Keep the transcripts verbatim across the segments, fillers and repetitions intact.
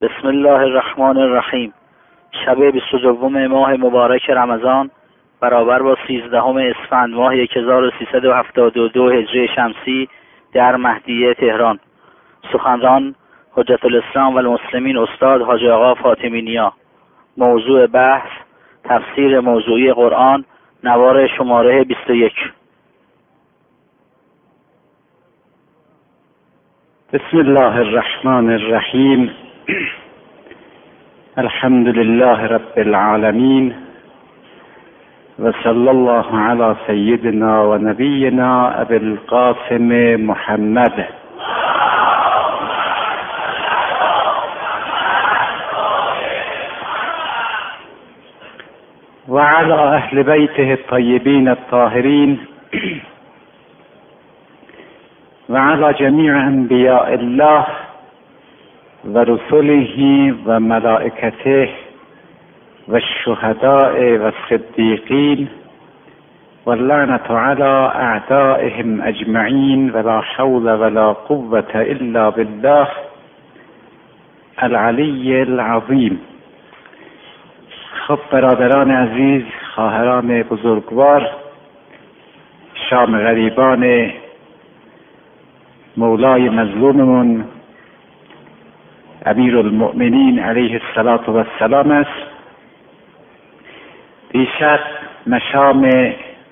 بسم الله الرحمن الرحیم. شب بیست و دو ماه مبارک رمضان برابر با سیزدهم اسفند ماه هزار و سیصد و هفتاد و دو هجری شمسی در مهدیه تهران. سخنران حجت الاسلام و المسلمین استاد حاجی آقا فاطمی نیا. موضوع بحث تفسیر موضوعی قرآن، نوار شماره بیست و یک. بسم الله الرحمن الرحیم. الحمد لله رب العالمین و صلی الله علی سیدنا و نبینا ابی القاسم محمد و علی اهل بیته الطیبین الطاهرین و علی جمیع انبیاء الله و رسله و ملائکته و الشهداء و الصدیقین و اللعنة علی اعدائهم اجمعین و لا حول ولا قوة الا بالله العلی العظیم. خب برادران عزیز، خواهران بزرگوار، شام غریبان مولای مظلوممون امیر المؤمنین علیه السلام است. دیشب مشام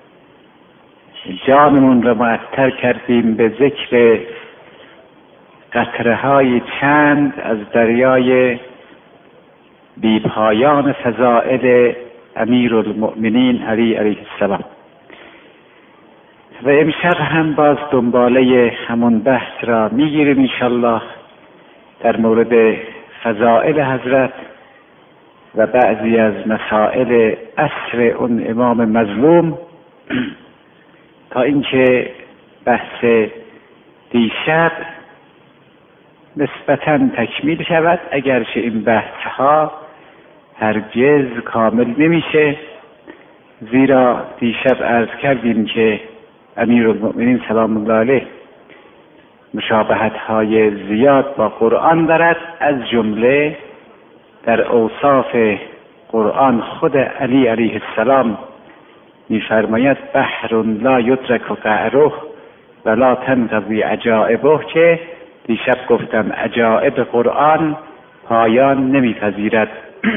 جانمون را معطر کردیم به ذکر قطره های چند از دریای بی‌پایان فضائل امیر المؤمنین علی علیه السلام و امشب هم باز دنباله همون بحث را میگیریم انشالله در مورد فضائل حضرت و بعضی از مسائل عصر اون امام مظلوم تا اینکه بحث دیشب نسبتاً تکمیل شود، اگرچه این بحث ها هرگز کامل نمیشه، زیرا دیشب عرض کردیم که امیر المؤمنین سلام الله علیه مشابهت های زیاد با قرآن دارد. از جمله در اوصاف قرآن خود علی علیه السلام می‌فرماید بحر لا یدرک قعره ولا تنقضی عجائبه، که دیشب گفتم عجائب قرآن پایان نمیپذیرد.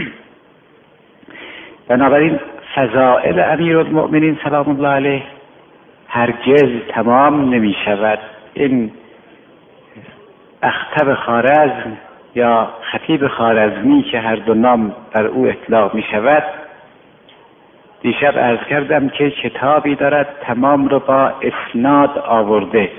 بنابراین فضائل امیر المؤمنین سلام الله علیه هرگز تمام نمی شود. این اخطب خوارزم یا خطیب خوارزمی که هر دو نام بر او اطلاق می شود، دیشب عرض کردم که کتابی دارد تمام رو با اسناد آورده.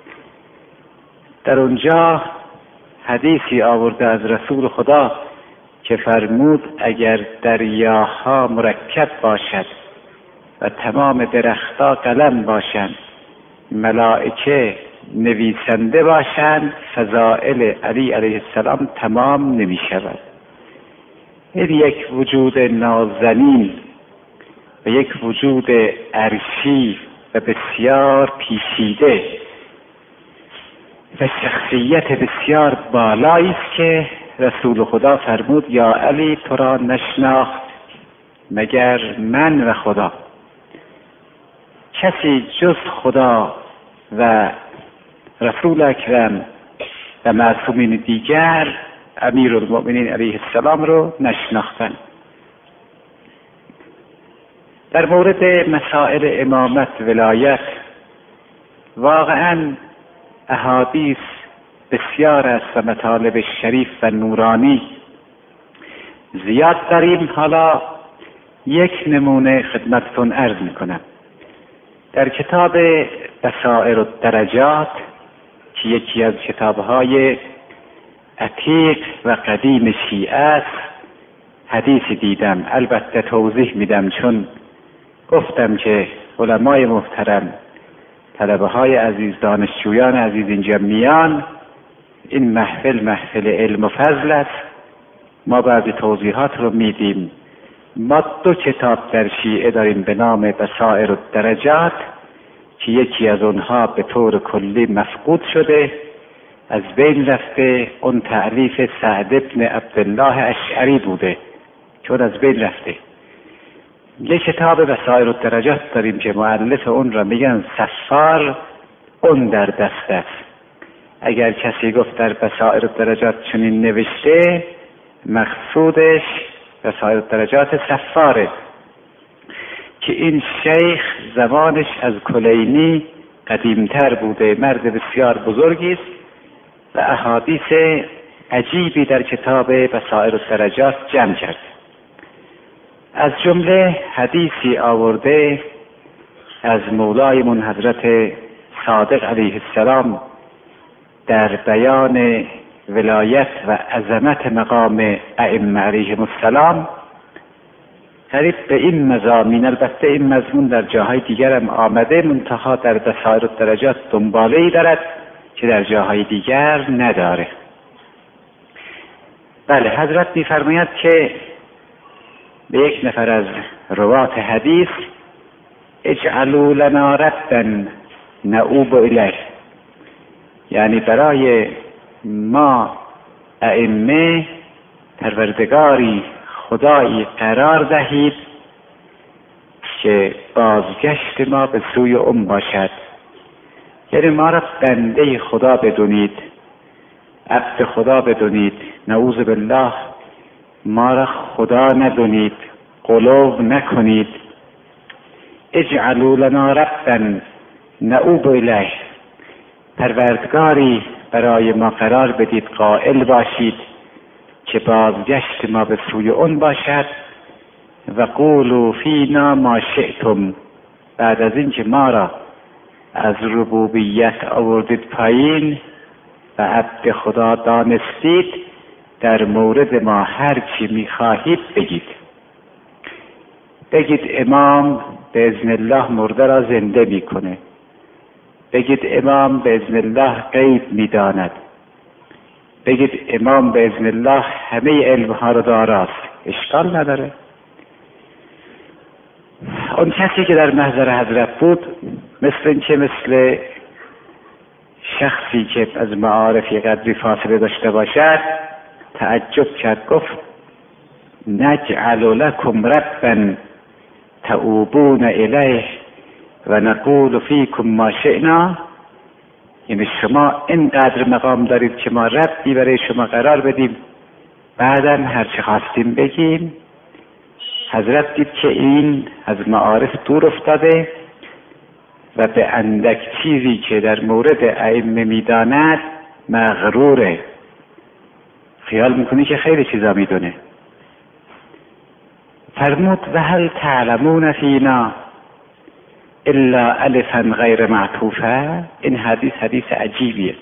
در اونجا حدیثی آورده از رسول خدا که فرمود اگر دریاها مرکب باشد و تمام درختها قلم باشند، ملائکه نویسنده باشند، فضائل علی علیه السلام تمام نمی شود. این یک وجود نازنین و یک وجود عرشی و بسیار پیچیده و شخصیت بسیار بالایی است که رسول خدا فرمود یا علی تو را نشناخت مگر من و خدا. کسی جز خدا و رسول اکرم و معصومین دیگر امیر المؤمنین علیه السلام رو نشناختن. در مورد مسائل امامت ولایت واقعا احادیث بسیار است و مطالب شریف و نورانی زیاد داریم. حالا یک نمونه خدمتتون عرض میکنم. در کتاب بصائر الدرجات که یکی از کتابهای عتیق و قدیم شیعه است، حدیثی دیدم، البته توضیح میدم چون گفتم که علمای محترم، طلبه های عزیز، دانشجویان عزیز اینجا میان، این محفل محفل علم و فضل است، ما بعضی توضیحات رو میدیم. ما دو کتاب در شیعه داریم به نام بصائر الدرجات که یکی از اونها به طور کلی مفقود شده از بین رفته، اون تألیف سعد ابن عبدالله اشعری بوده، چون از بین رفته. یک کتاب بصائر الدرجات داریم که مؤلف اون را میگن صفار، اون در دست است. اگر کسی گفت در بصائر الدرجات چنین نوشته، مقصودش بصائر الدرجات صفاره که این شیخ زمانش از کلینی قدیمتر بوده، مرد بسیار بزرگی است و احادیث عجیبی در کتاب بصائر الدرجات جمع کرد. از جمله حدیثی آورده از مولایمون حضرت صادق علیه السلام در بیان ولایت و عظمت مقام ائمه علیهم السلام، قریب به این مضامین. البته این مضمون در جاهای دیگر هم آمده، منتها در بصائر الدرجات دنباله‌ای دارد که در جاهای دیگر نداره. بله، حضرت می‌فرماید که به یک نفر از روات حدیث اجعلوا لنا ربا نؤوب الیه، یعنی برای ما ائمه پروردگاری خدایی قرار دهید که بازگشت ما به سوی اون باشد، یعنی ما را بنده خدا بدونید، عبد خدا بدونید، نعوذ بالله ما را خدا ندونید، غلو نکنید. اجعلوا لنا ربا نؤوب الیه، پروردگاری برای ما قرار بدید، قائل باشید که بازگشت ما به سوی اون باشد. و قولوا فینا ما شئتم، بعد از این که ما را از ربوبیت آوردید پایین و عبد خدا دانستید، در مورد ما هر چی میخواهید بگید. بگید امام به اذن الله مرده را زنده میکنه، بگید امام به اذن الله غیب میداند، بگید امام به اذن الله همه علمها را داراست، اشکال نداره. اون کسی که در محضر حضرت بود مثل این که مثل شخصی که از معارف یک قدری فاصله داشته باشد تعجب کرد، گفت نجعل لکم ربا تؤوبون الیه و نقول فیکم ما شئنا، یعنی شما اینقدر مقام دارید که ما ربی برای شما قرار بدیم، بعدا هر چه خواستیم بگیم. حضرت دید که این از معارف دور افتاده و به اندک چیزی که در مورد ائمه میداند مغروره، خیال میکنی که خیلی چیزا میدونه. فرمود و هل تعلمون فینا الا الفا غیر معطوفه. این حدیث حدیث عجیبیه.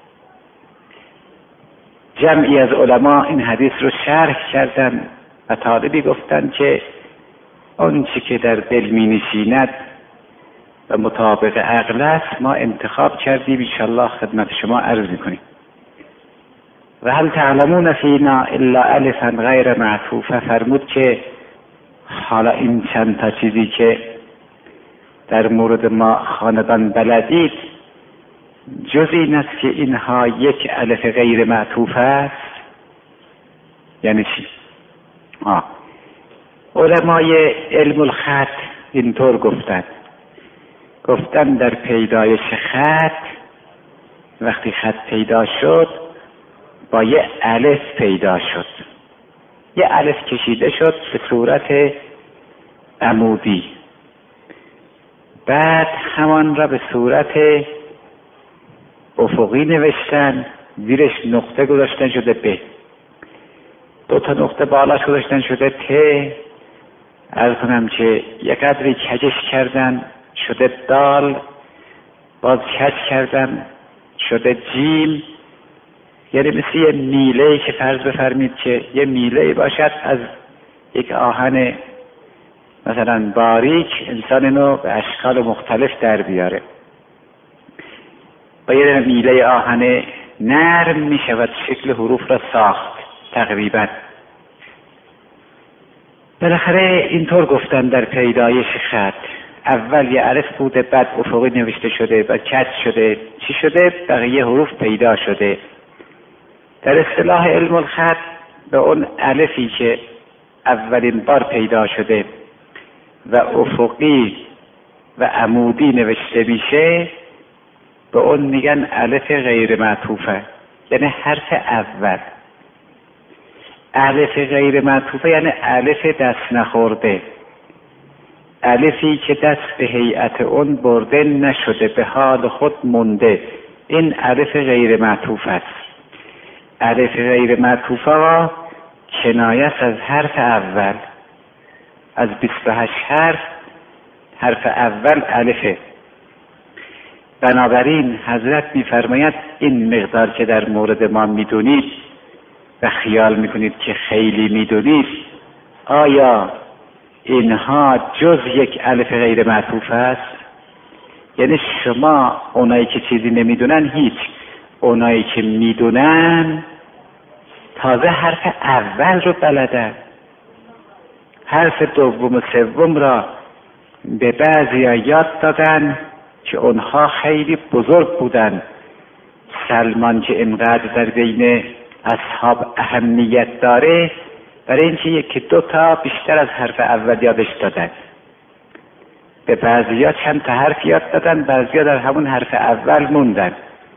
جمعی از علما این حدیث رو شرح کردن و طالبی گفتن که اون چی که در دل می نشیند و مطابق عقل است ما انتخاب کردیم، انشالله خدمت شما عرض میکنیم. و هل تعلمون فینا الا الفا غیر معطوفه، فرمود که حالا این چند تا چیزی که در مورد ما خاندان بلدید جز این است که اینها یک الف غیر معطوف است. یعنی چی؟ آه. علمای علم الخط اینطور گفتند، گفتن در پیدایش خط وقتی خط پیدا شد با یه الف پیدا شد، یه الف کشیده شد به صورت عمودی، بعد همان را به صورت افقی نوشتن، زیرش نقطه گذاشتن شده ب، دو تا نقطه بالاش گذاشتن شده ت، عرض کنم که یک قدری کجش کردن شده دال، باز کج کردن شده جیم. یعنی مثل یه میله‌ای که فرض بفرمید که یه میله‌ای باشد از یک آهن مثلا باریک، انسان اینو به اشکال مختلف در بیاره. با یه میله آهن نرم می شود شکل حروف را ساخت تقریبا. بالاخره اینطور گفتن در پیدایش خط. اول یه الف بوده، بعد افقی نوشته شده، بعد کج شده، چی شده؟ بقیه حروف پیدا شده. در اصطلاح علم الخط به اون الفی که اولین بار پیدا شده و افقی و عمودی نوشته میشه به اون میگن الف غیر معطوفه، یعنی حرف اول. الف غیر معطوفه یعنی الف دست نخورده، الفی که دست به هیئت اون برده نشده، به حال خود مونده، این الف غیر معطوف است. الف غیر معطوفه را کنایه است از حرف اول. از بیست و هشت حرف حرف اول الفه. بنابراین حضرت میفرماید این مقدار که در مورد ما میدونید و خیال میکنید که خیلی میدونید، آیا اینها جز یک الف غیر معطوف است؟ یعنی شما اونایی که چیزی نمیدونن هیچ، اونایی که میدونن تازه حرف اول رو بلدن. حرف دوم و سوم را به بعضی یاد دادن که اونها خیلی بزرگ بودن. سلمان که اینقدر در بین اصحاب اهمیت داره برای اینکه یکی دو تا بیشتر از حرف اول یادش دادن. به بعضیا چند تا حرف یاد دادن، بعضیا در همون حرف اول موندن.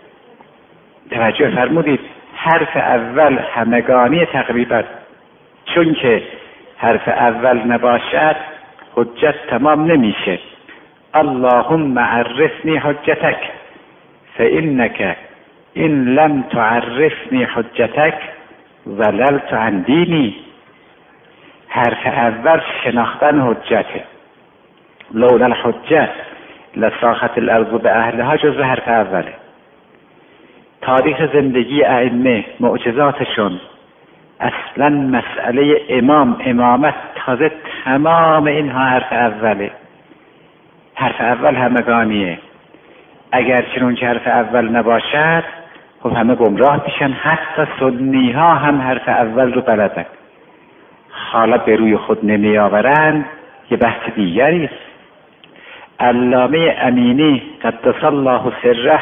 توجه فرمودید؟ حرف اول همگانی تقریبا، چون که حرف اول نباشد حجت تمام نمیشه. اللهم عرفنی حجتک فإنک این لم تعرفنی حجتک ضللت عن دینی. حرف اول شناختن حجته. لولا الحجه لساخت الارض به اهلها، جزو حرف اوله. تاریخ زندگی ائمه، معجزاتشون، اصلا مسئله امام، امامت، تازه تمام اینها حرف اوله. حرف اول همگانیه. اگر چنون که حرف اول نباشد خب همه گمراه میشن. حتی سنی ها هم حرف اول رو بلدن، حالا به روی خود نمی آورند، یه بحث دیگری است. علامه امینی قدس الله سره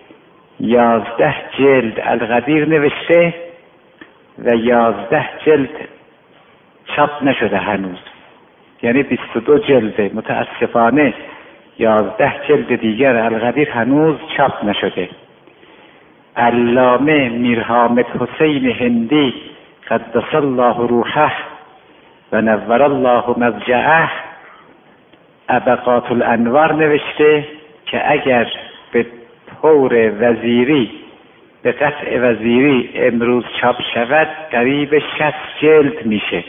یازده جلد القدیر نوشته و یازده جلد چاپ نشده هنوز، یعنی بیست و دو جلد. متاسفانه یازده جلد دیگر القدیر هنوز چاپ نشده. علامه میرحامد حسین هندی قدس الله روحه و نور الله مضجعه ابقات الانوار نوشته که اگر به طور وزیری، به قطع وزیری امروز چاپ شود قریب شصت جلد میشه.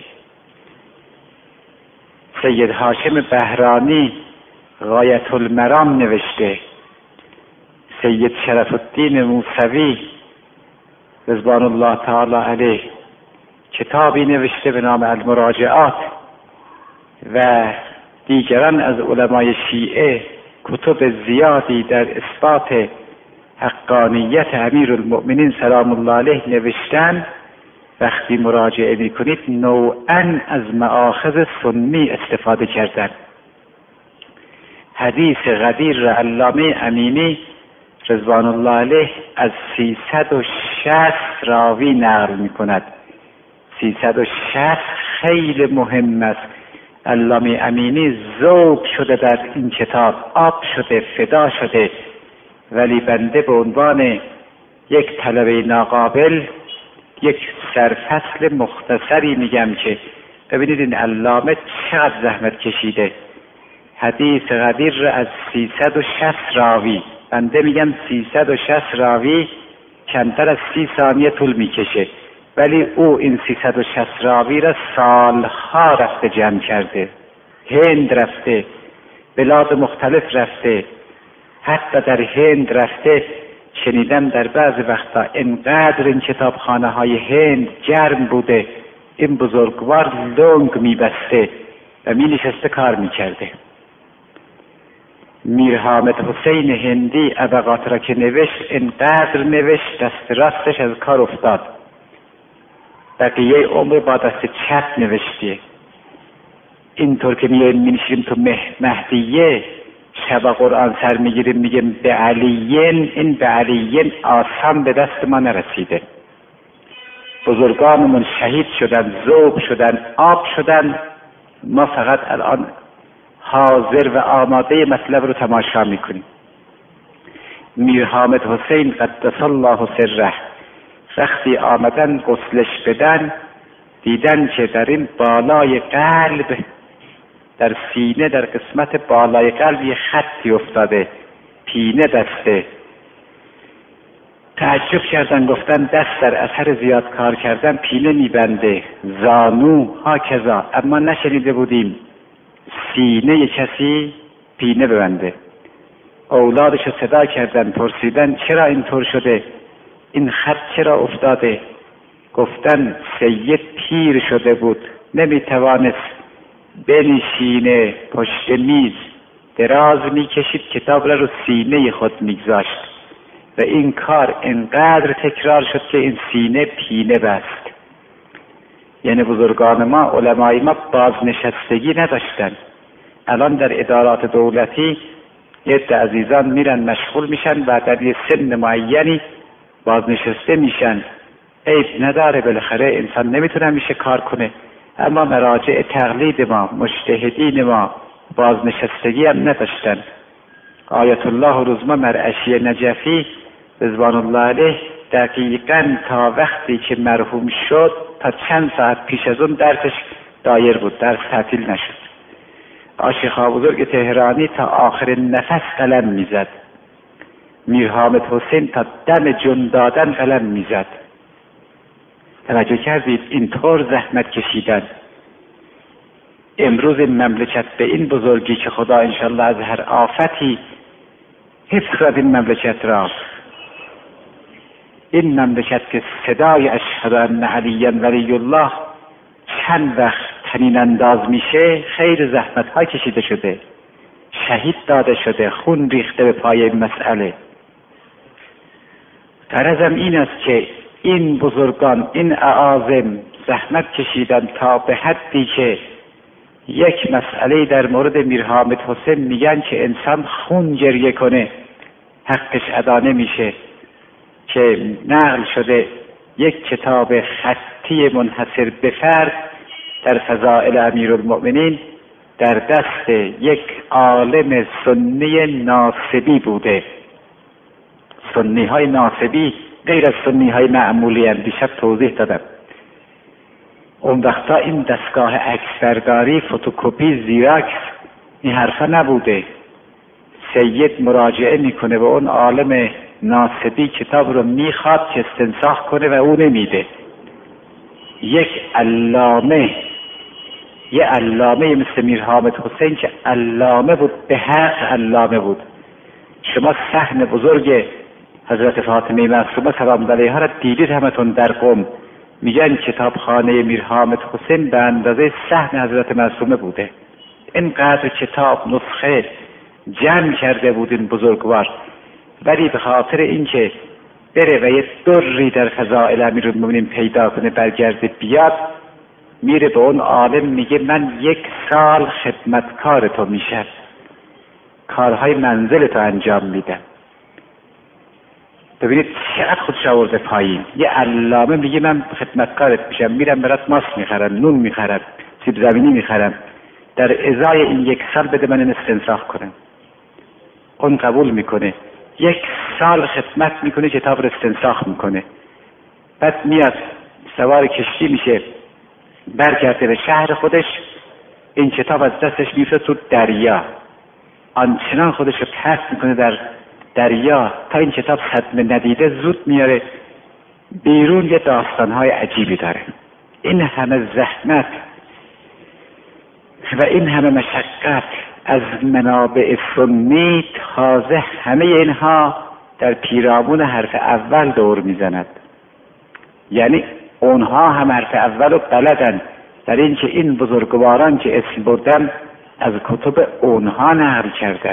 سید هاشم بهرانی غایت المرام نوشته. سید شرف الدین موسوی رضوان الله تعالی علیه کتابی نوشته به نام المراجعات و دیگران از علمای شیعه کتب زیادی در اثبات حقانیت امیرالمؤمنین سلام الله علیه نوشتن. وقتی مراجعه میکنید نوعاً از مآخذ سنی استفاده کردن. حدیث غدیر را علامه امینی رضوان الله علیه از سیصد و شصت راوی نقل میکند. سیصد و شصت خیلی مهم است. علامه امینی ذوق شده در این کتاب، آب شده، فدا شده، ولی بنده به عنوان یک طلبه ناقابل یک سرفصل مختصری میگم که ببینید این علامه چقدر زحمت کشیده. حدیث غدیر را از سیصد و شصت راوی، بنده میگم سیصد و شصت راوی کمتر از سی ثانیه طول میکشه، ولی او این سیصد و شصت راوی را سالها رفته جمع کرده. هند رفته، بلاد مختلف رفته، حتی در هند رفته. شنیدم در بعض وقتا انقدر این کتابخانه های هند گرم بوده این بزرگوار لنگ میبسته و می نشسته کار میکرده. میرحامد حسین هندی ابقات را که نوشت انقدر نوشت دست راستش از کار افتاد، بقیه عمر با دست چپ نوشته. اینطور که میایم مینشیم تو مهدیه شب قرآن سر میگیریم میگیم به علیین، این به علیین آسان به دست ما نرسیده. بزرگانمون شهید شدن، ذوب شدن، آب شدن، ما فقط الان حاضر و آماده مطلب رو تماشا میکنیم. میر حامد حسین قدس الله سره وقتی آمدن غسلش بدن دیدن که در این بالای قلب، در سینه، در قسمت بالای قلب یه خطی افتاده، پینه دسته. تعجب کردن، گفتن دست در اثر زیاد کار کردن پینه میبنده، زانو ها کذا، اما نشنیده بودیم سینه کسی پینه ببنده. اولادش رو صدا کردن، پرسیدن چرا اینطور شده، این خط چرا افتاده؟ گفتن سید پیر شده بود، نمیتوانست بنشینه پشت میز، دراز میکشید، کتاب را رو سینه خود میگذاشت و این کار انقدر تکرار شد که این سینه پینه بست. یعنی بزرگان ما، علمای ما بازنشستگی نداشتن. الان در ادارات دولتی یه عده عزیزان میرن مشغول میشن و در یه سن معینی بازنشسته میشن. عیب نداره، بالاخره انسان نمیتونه میشه کار کنه، اما مراجع تقلید ما، مجتهدین ما بازنشستگی هم نداشتن. آیت الله روزما مرعشی نجفی رضوان الله علیه دقیقاً تا وقتی که مرحوم شد تا چند ساعت پیش از اون درسش دایر بود، درس تعطیل نشد. آشیخا بزرگ تهرانی تا آخر نفس قلم میزد. میر حامد حسین تا دم جون دادن قلم میزد. توجه کردید؟ اینطور زحمت کشیدن. امروز این مملکت به این بزرگی که خدا انشالله از هر آفتی حفظ کرد این مملکت را، این مملکت که صدای اشهد ان علی ولی الله چند وقت تنین انداز میشه، خیر زحمت ها کشیده شده، شهید داده شده، خون ریخته به پای این مسئله. غرضم این است که این بزرگان، این اعاظم زحمت کشیدن تا به حدی که یک مسئله در مورد میر حامد حسین میگن که انسان خون جریه کنه حقش ادا نمیشه، که نقل شده یک کتاب خطی منحصر به فرد در فضائل امیرالمؤمنین در دست یک عالم سنی ناصبی بوده. سنی های ناصبی غیر از سنی های معمولی هم دیشب توضیح دادم. اون وقتا این دستگاه عکسبرداری، فتوکپی، زیراکس این حرفا نبوده. سید مراجعه میکنه به اون عالم ناصبی، کتاب رو میخواد که استنساخ کنه و او نمیده. یک علامه، یه علامه مثل میر حامد حسین که علامه بود، به حق علامه بود. شما صحن بزرگ حضرت فاطمه معصومه سلام علیها را دیدید همتون در قم. میگن کتابخانه میر حامد حسین به اندازه صحن حضرت معصومه بوده. اینقدر کتاب نسخه جمع کرده بود این بزرگوار، ولی به خاطر اینکه بره و یه دری در فضائل امیرالمومنین پیدا کنه برگرده بیاد، میره به اون عالم میگه من یک سال خدمتکار تو میشم، کارهای منزل تو انجام میدم. ببینید چقدر خودش آورده پایین. یه علامه میگه من خدمتکارت میشم، میرم برات ماست میخرم، نون میخرم، سیب زمینی میخرم، در ازای این یک سال بده من این استنساخ کنم. اون قبول میکنه، یک سال خدمت میکنه، کتاب رو استنساخ میکنه، بعد میاد سوار کشتی میشه برگرده به شهر خودش، این کتاب از دستش میفته تو دریا، آنچنان خودش رو پس میکنه در دریا تا این کتاب صدمه ندیده زود میاره بیرون. یه داستانهای عجیبی داره. این همه زحمت و این همه مشقت از منابع سنی، تازه همه اینها در پیرامون حرف اول دور میزند. یعنی اونها هم حرف اول رو بلدن، در این که این بزرگواران که اسم بردن از کتب اونها نقل کردن.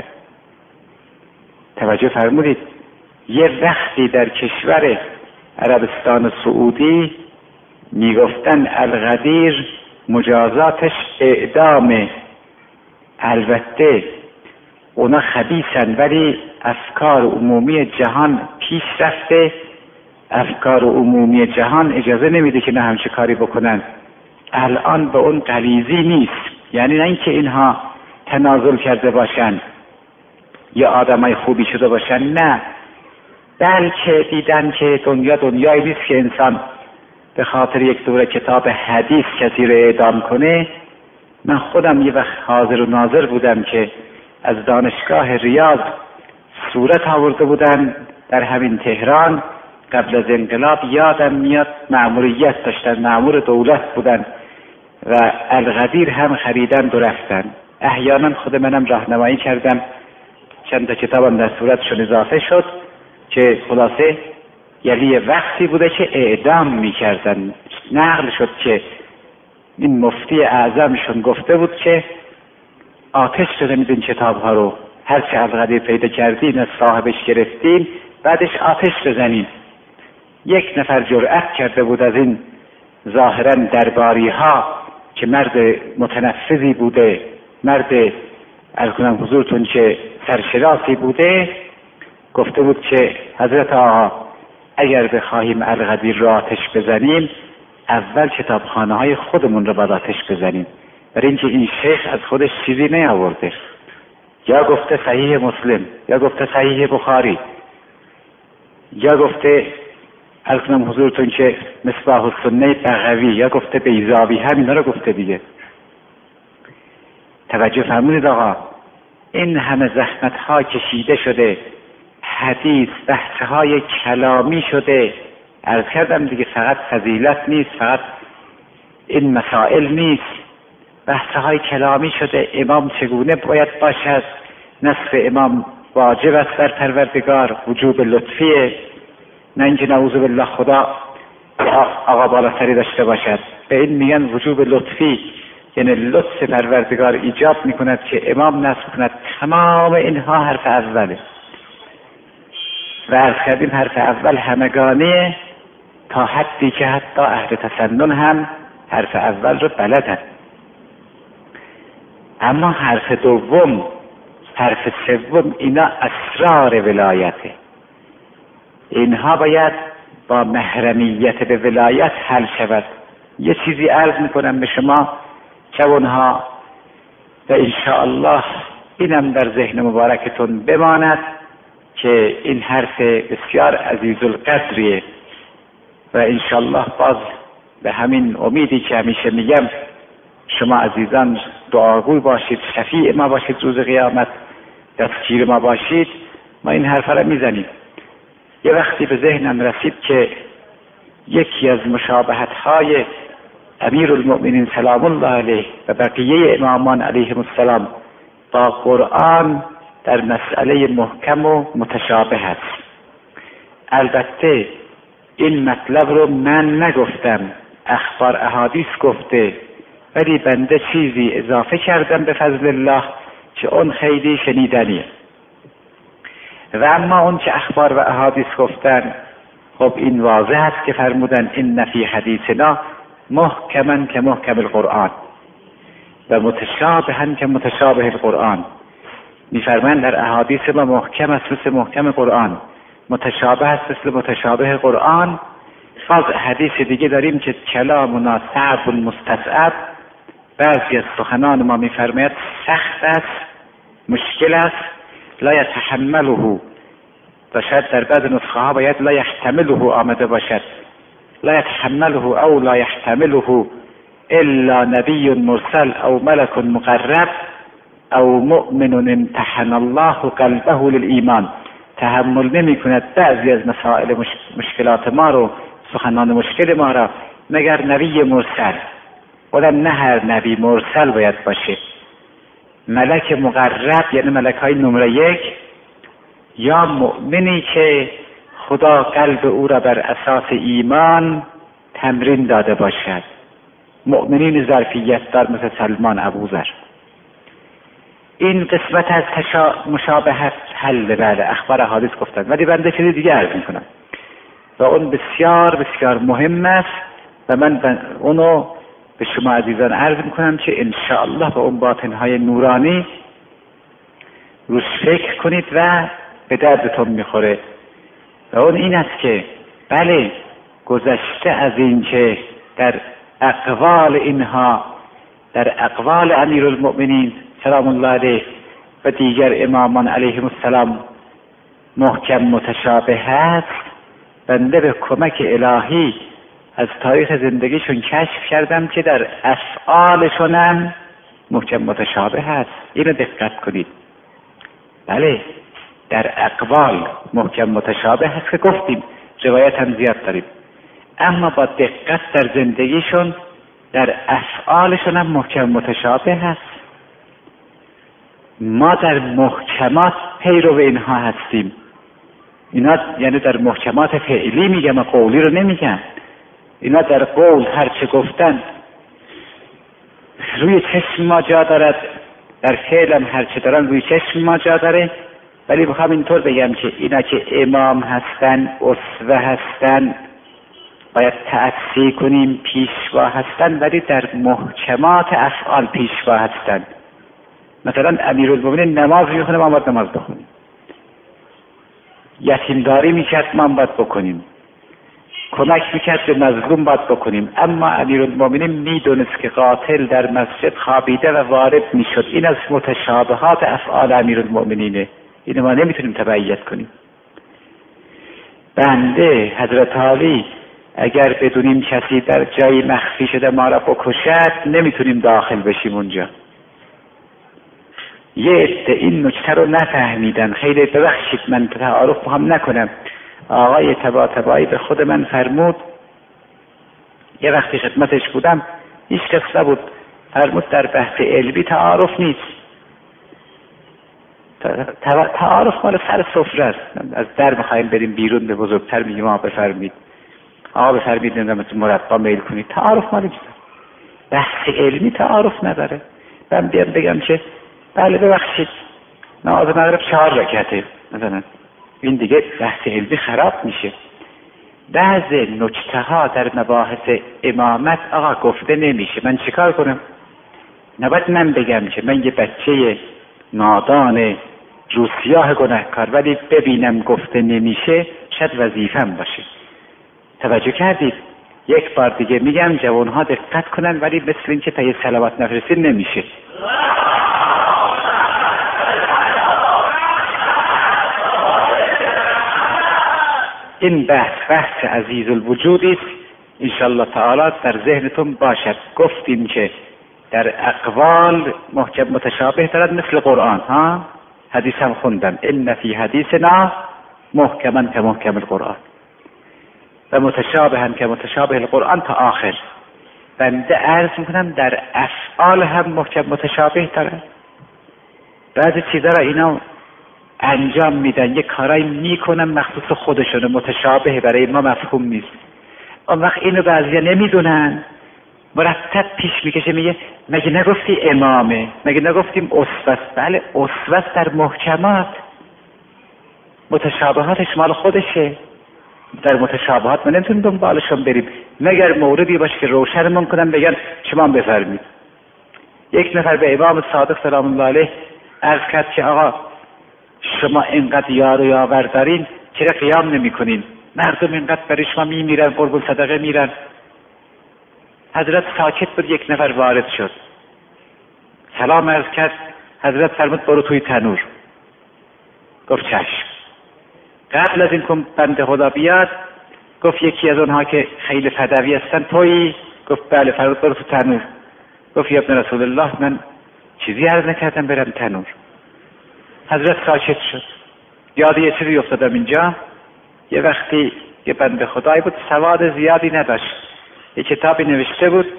توجه فرمودید؟ یه وقتی در کشور عربستان سعودی میگفتن الغدیر مجازاتش اعدامه. البته اونا خبیثن ولی افکار عمومی جهان پیش رفته، افکار عمومی جهان اجازه نمیده که نه همچه کاری بکنن. الان به اون غلیظی نیست، یعنی نه اینکه اینها تنازل کرده باشن یا آدمای خوبی شده باشن، نه، بلکه دیدن که دنیا دنیایی نیست که انسان به خاطر یک دوره کتاب حدیث کسی رو اعدام کنه. من خودم یه وقت حاضر و ناظر بودم که از دانشگاه ریاض صورت آورده بودن در همین تهران قبل از انقلاب، یادم میاد مأموریت داشتن، مأمور دولت بودن و الغدیر هم خریدن و رفتن. احیانا خود منم راهنمایی کردم، چند تا کتابم در صورتشون اضافه شد که خلاصه یعنی وقتی بوده که اعدام میکردن. نقل شد که این مفتی اعظمشون گفته بود که آتش بزنید این کتاب ها رو، هرچه از قدیر پیدا کردین از صاحبش گرفتین بعدش آتش بزنین. یک نفر جرأت کرده بود از این ظاهرا درباری ها که مرد متنفذی بوده، مرد عرض کنم حضورتون که سرشناسی بوده، گفته بود که حضرت آقا اگر بخواهیم القدیر را آتش بزنیم اول کتابخانه های خودمون رو باید آتش بزنیم، برای اینکه این شیخ از خودش چیزی نیاورده. یا گفته صحیح مسلم، یا گفته صحیح بخاری، یا گفته عرض کنم حضورتون که مصباح السنه بغوی، یا گفته بیضاوی، همینا رو گفته دیگه. توجه فرمودید آقا، این همه زحمت ها کشیده شده، حدیث بحث های کلامی شده. عرض کردم دیگه فقط فضیلت نیست، فقط این مسائل نیست، بحث های کلامی شده. امام چگونه باید باشد، نصف امام واجب است بر پروردگار، وجوب لطفیه، نه اینکه نعوذ بالله خدا آقا بالاتری داشته باشد. به این میگن وجوب لطفی، یعنی لطف پروردگار ایجاب میکند که امام نصب کند. تمام اینها حرف اوله و عرض کردیم حرف اول همگانه تا حدی که حتی اهل تسنن هم حرف اول رو بلدن. اما حرف دوم، حرف سوم، اینا اسرار ولایته. اینها باید با محرمیت به ولایت حل شود. یه چیزی عرض میکنم به شما جوانها و انشاءالله اینم در ذهن مبارکتون بماند که این حرف بسیار عزیز القدریه و انشاءالله باز به همین امیدی که همیشه میگم شما عزیزان دعاگوی باشید، شفیع ما باشید، روز قیامت دستگیر ما باشید. ما این حرف را میزنیم. یه وقتی به ذهنم رسید که یکی از مشابهت های امیر المؤمنین سلام الله علیه و بقیه امامان علیهم السلام با قرآن در مسئله محکم و متشابه است. البته این مطلب رو من نگفتم، اخبار احادیث گفته، ولی بنده چیزی اضافه کردم به فضل الله که اون خیلی شنیدنیه. و اما اون که اخبار و احادیث گفتن، خب این واضح است که فرمودن این فی حدیثنا محکما که محکم القرآن و متشابها که متشابه القرآن. میفرمایند در احادیث ما محکم است مثل محکم قرآن، متشابه است مثل متشابه قرآن. باز حدیث دیگه داریم که کلامنا صعب مستصعب، بعضی از سخنان ما میفرماید سخت است، مشکل است، لا یتحمله، و شاید در بعض نسخه ها باید لا یحتمله آمده باشد، لا یتحمله او لا یحتمله الا نبی مرسل او ملک مقرب او مؤمن امتحن الله قلبه للایمان. تحمل نمی کند بعضی از مسائل مش... مشکلات ما رو، سخنان مشکل ما را، مگر نبی مرسل. ولم نه هر نبی مرسل باید باشه، ملک مقرب یعنی ملک های نمره یک، یا مؤمنی که خدا قلب او را بر اساس ایمان تمرین داده باشد. مؤمنین ظرفیت دار مثل سلمان ابوذر. این قسمت از تشا... مشابهت حل بله اخبار حادث گفتن، ولی بنده چیزی دیگه عرض میکنم و اون بسیار بسیار مهم است و من اونو به شما عزیزان عرض میکنم که انشاءالله به اون باطنهای نورانی روش فکر کنید و به دردتون میخوره. و اون این است که بله گذشته از این که در اقوال اینها، در اقوال امیرالمؤمنین سلام الله علیه و دیگر امامان علیهم السلام محکم متشابه هست، بنده به کمک الهی از تاریخ زندگیشون کشف کردم که در افعالشون هم محکم متشابه هست. اینو دقت کنید. بله در اقوال محکم متشابه هست که گفتیم، روایت هم زیاد داریم، اما با دقت در زندگیشون در افعالشون هم محکم متشابه هست. ما در محکمات پیرو اینها هستیم. اینا یعنی در محکمات فعلی میگم، قولی رو نمیگم. اینا در قول هرچه گفتن روی چشم ما جا دارد، در فعل هم هرچه دارن روی چشم ما جا داره. ولی بخوام اینطور بگم که اینا که امام هستن، اسوه هستن، باید تأسی کنیم، پیشوا هستن، ولی در محکمات افعال پیشوا هستن. مثلا امیرالمومنین نماز میخونه، ما باید نماز بخونیم. یتیمداری میکرد، ما باید بکنیم. کمک میکرد به مظلوم باید بکنیم. اما امیرالمومنین میدونست که قاتل در مسجد خوابیده و وارد میشد. این از متشابهات افعال امیرالمومنینه. اینو ما نمیتونیم تبعیت کنیم. بنده حضرت علی اگر بدونیم کسی در جایی مخفی شده ما را بکشد، نمیتونیم داخل بشیم اونجا. یه عده این نکته رو نفهمیدن. خیلی ببخشید من تعارف هم نکنم. آقای طباطبایی به خود من فرمود، یه وقتی خدمتش بودم، هیچ کس نبود، فرمود در بحث علمی تعارف نیست. تعارف مال سر سفره است. از در میخوایم بریم بیرون، به بزرگتر میگیم آقا بفرمید، آقا بفرمید نمیدونم مربا میل کنید. تعارف مال نیست. بحث علمی تعارف نداره. من بیام بگم که بله ببخشید نماز مغرب چهار رکعته مثلا، این دیگه بحث علمی خراب میشه. بعض نکته ها در مباحث امامت آقا گفته نمیشه. من چیکار کنم؟ نباید من بگم که من یه بچه نادان روسیاه گناهکار ولی ببینم گفته نمیشه، شاید وظیفم باشه. توجه کردید؟ یک بار دیگه میگم جوانها دقت کنن، ولی مثل این که تا یه صلوات نفرستید نمیشه. این بحث بحث عزیز الوجودی است، انشالله تعالی در ذهنتون باشد. گفتیم که در اقوال محکم متشابه دارد مثل قرآن. ها حدیث هم خوندم، ان فی حدیثنا محکما که محکم القرآن و متشابه هم که متشابه القرآن تا آخر. بنده عرض میکنم در افعال هم محکم متشابه دارد. بعضی چیزا را اینا انجام میدن، یه کارایی میکنن مخصوص خودشونه، متشابه، برای ما مفهوم نیست. اون وقت اینو بعضیا نمیدونن، مرتب پیش میکشه، میگه مگه نگفتی امامه، مگه نگفتیم اسوه. بله اسوه در محکمات، متشابهاتش مال خودشه. در متشابهات ما نمیتونیم دنبالشون بریم مگر موردی باشه که روشنمون کنن بگن شما بفرمید. یک نفر به امام صادق سلام الله علیه عرض کرد که آقا شما اینقدر یار و یاور دارین، چرا قیام نمی کنین؟ مردم اینقدر برای شما می میرن، قربون صدقه میرن. حضرت ساکت بود. یک نفر وارد شد، سلام عرض کرد. حضرت فرمود برو توی تنور. گفت چشم. قبل از این که بنده خدا بیاد گفت یکی از اونها که خیلی فدوی هستن تویی؟ گفت بله. فرمود برو تو تنور. گفت یا ابن رسول الله من چیزی عرض نکردم برم تنور. حضرت ساکت شد. یاد یه چیزی افتادم اینجا. یه وقتی یه بنده خدایی بود، سواد زیادی نداشت، یه کتابی نوشته بود،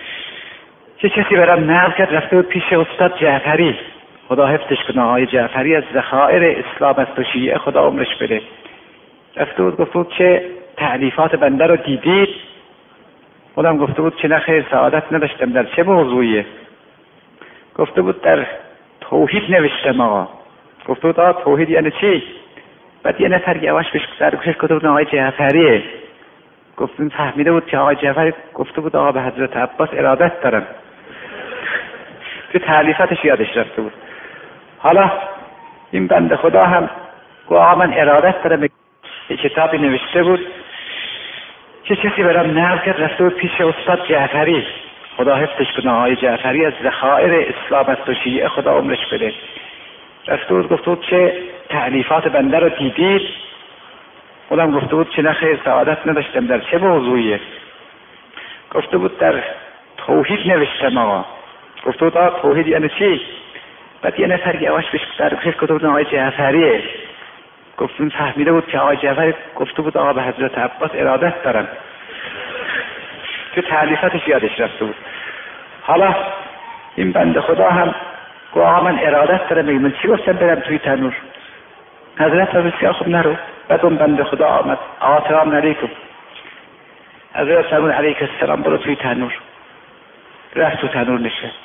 چه کسی برام نقل کرد، رفته بود پیش استاد جعفری، خدا حفظش کنه، آقای جعفری از ذخایر اسلام است و شیعه، خدا عمرش بده. رفته بود گفته بود که تألیفات بنده رو دیدید؟ خودم گفته بود که نه خیر، سعادت نداشتم. در چه موضوعیه؟ گفته بود در توحید نوشتم آقا. گفته بود آقا توحید یعنی چی؟ بعد یه نفر یواش بهش در گوشش گفته بود آقای جعفریه. گفتیم فهمیده بود که آقای جعفری گفته بود آقا به حضرت عباس ارادت دارم. تو تألیفاتش یادش رفته بود. حالا این بنده خدا هم گفت آقا من ارادت دارم. یه کتابی نوشته بود که کسی برام نقل کرد، رفته بود پیش استاد جعفری، خدا حفظش کنه، آقای جعفری از ذخایر اسلام است و شیعه، خدا عمرش بده. رفته بود گفته بود که تألیفات بنده رو دیدید؟ خودم گفته بود که نه خیر، سعادت نداشتم. در چه موضوعیه؟ گفته بود در توحید نوشتم آقا. گفته بود آقا توحید یعنی چی؟ بعد یه نفر یواش بهش در خیلی گفته بود آقای جعفریه. گفتیم فهمیده بود که آقای جعفری گفته بود آقا به حضرت عباس ارادت دارم. تو تألیفاتش یادش رفته بود. حالا این بنده خدا هم گفت آقا من ارادت دارم. من چی گفتم برم توی تنور؟ حضرت بسیار خوب نرو. بعد اون بنده خدا آمد، آقا سلام علیکم. حضرت فرمود علیک السلام، برو توی تنور. رفت تو تنور نشست.